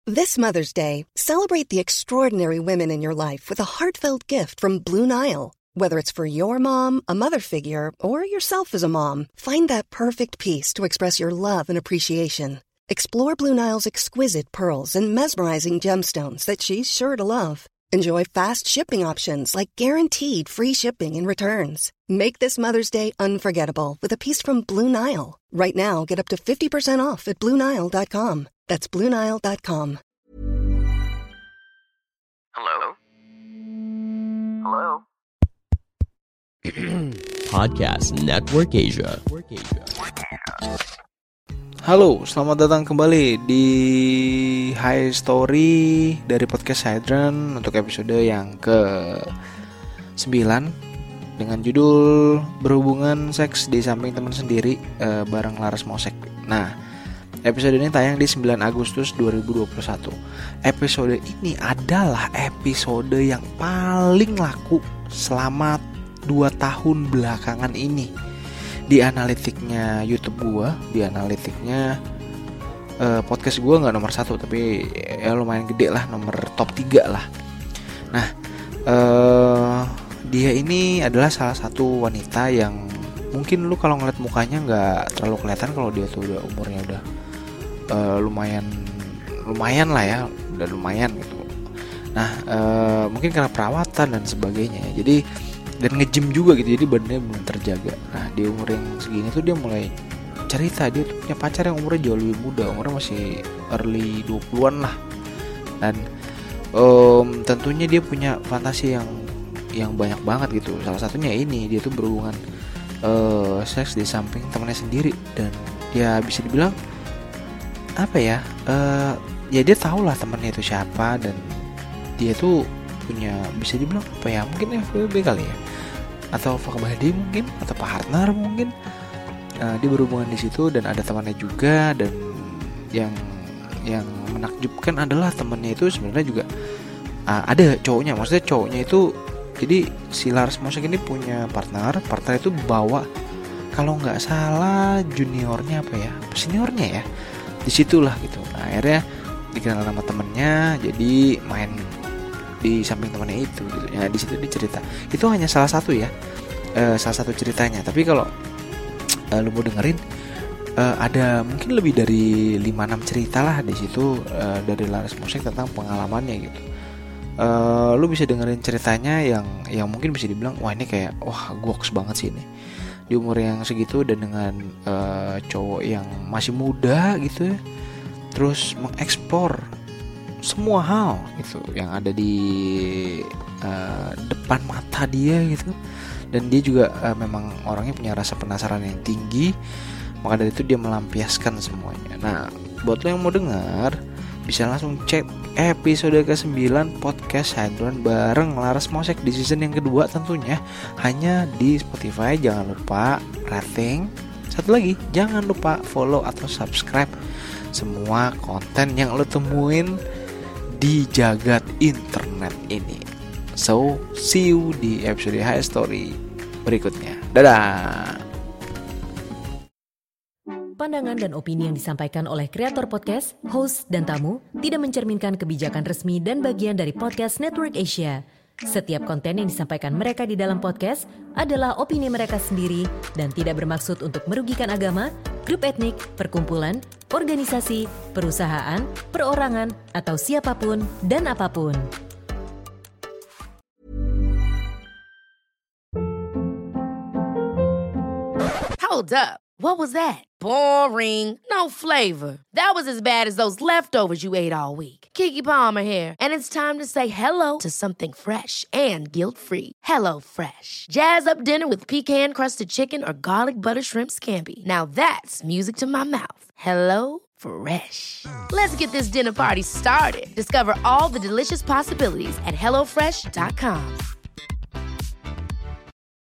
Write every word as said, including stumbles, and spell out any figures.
This Mother's Day, celebrate the extraordinary women in your life with a heartfelt gift from Blue Nile. Whether it's for your mom, a mother figure, or yourself as a mom, find that perfect piece to express your love and appreciation. Explore Blue Nile's exquisite pearls and mesmerizing gemstones that she's sure to love. Enjoy fast shipping options like guaranteed free shipping and returns. Make this Mother's Day unforgettable with a piece from Blue Nile. Right now, get up to fifty percent off at blue nile dot com. That's blue nile dot com. Hello? Hello? Podcast Network Asia. Halo, selamat datang kembali di High Story dari Podcast Hydran untuk episode yang ke sembilan dengan judul Berhubungan Seks di Samping Teman Sendiri uh, bareng Laras Mosek. Nah, episode ini tayang di sembilan Agustus dua ribu dua puluh satu. Episode ini adalah episode yang paling laku selama dua tahun belakangan ini. Di analitiknya YouTube gua, di analitiknya uh, podcast gua nggak nomor satu, tapi ya lumayan gede lah, nomor top tiga lah. Nah, uh, dia ini adalah salah satu wanita yang mungkin lu kalau ngeliat mukanya nggak terlalu kelihatan kalau dia tuh udah umurnya udah uh, lumayan lumayan lah ya, udah lumayan gitu. Nah, uh, mungkin karena perawatan dan sebagainya, jadi dan nge-gym juga gitu, jadi badannya belum terjaga. Nah, di umur yang segini tuh dia mulai cerita dia tuh punya pacar yang umurnya jauh lebih muda, umurnya masih early dua puluhan lah. Dan um, tentunya dia punya fantasi yang yang banyak banget gitu. Salah satunya ini, dia tuh berhubungan uh, seks di samping temannya sendiri. Dan ya bisa dibilang apa ya, uh, ya dia tahu lah temannya itu siapa, dan dia tuh punya, bisa dibilang apa ya, mungkin F W B kali ya, atau fuck buddy mungkin, atau partner mungkin. Uh, dia berhubungan di situ dan ada temannya juga. Dan yang yang menakjubkan adalah temannya itu sebenarnya juga uh, ada cowoknya. Maksudnya cowoknya itu, jadi si Laras Mosek ini punya partner. Partner itu bawa, kalau nggak salah juniornya apa ya, seniornya ya, disitulah gitu. Nah, akhirnya dikenal sama temennya, jadi main di samping temannya itu gitu. Ya, di situ dia cerita. Itu hanya salah satu ya, e, salah satu ceritanya. Tapi kalau e, lu mau dengerin, e, ada mungkin lebih dari lima enam cerita lah di situ e, dari Laras Mosek tentang pengalamannya gitu. E, lu bisa dengerin ceritanya yang yang mungkin bisa dibilang wah ini kayak wah goks banget sih ini. Di umur yang segitu dan dengan e, cowok yang masih muda gitu ya. Terus mengeksplor semua hal gitu yang ada di uh, depan mata dia gitu. Dan dia juga uh, memang orangnya punya rasa penasaran yang tinggi, maka dari itu dia melampiaskan semuanya. Nah, buat lo yang mau dengar, bisa langsung cek episode ke sembilan Podcast Hydran bareng Laras Mosek di season yang kedua tentunya, hanya di Spotify. Jangan lupa rating. Satu lagi, jangan lupa follow atau subscribe semua konten yang lo temuin di jagat internet ini. So, see you di episode High Story berikutnya. Dadah. Pandangan dan opini yang disampaikan oleh kreator podcast, host, dan tamu tidak mencerminkan kebijakan resmi dan bagian dari Podcast Network Asia. Setiap konten yang disampaikan mereka di dalam podcast adalah opini mereka sendiri dan tidak bermaksud untuk merugikan agama, grup etnik, perkumpulan, organisasi, perusahaan, perorangan, atau siapapun dan apapun. Hold up. What was that? Boring. No flavor. That was as bad as those leftovers you ate all week. Keke Palmer here, and it's time to say hello to something fresh and guilt-free. Hello Fresh. Jazz up dinner with pecan-crusted chicken or garlic butter shrimp scampi. Now that's music to my mouth. Hello Fresh. Let's get this dinner party started. Discover all the delicious possibilities at hello fresh dot com.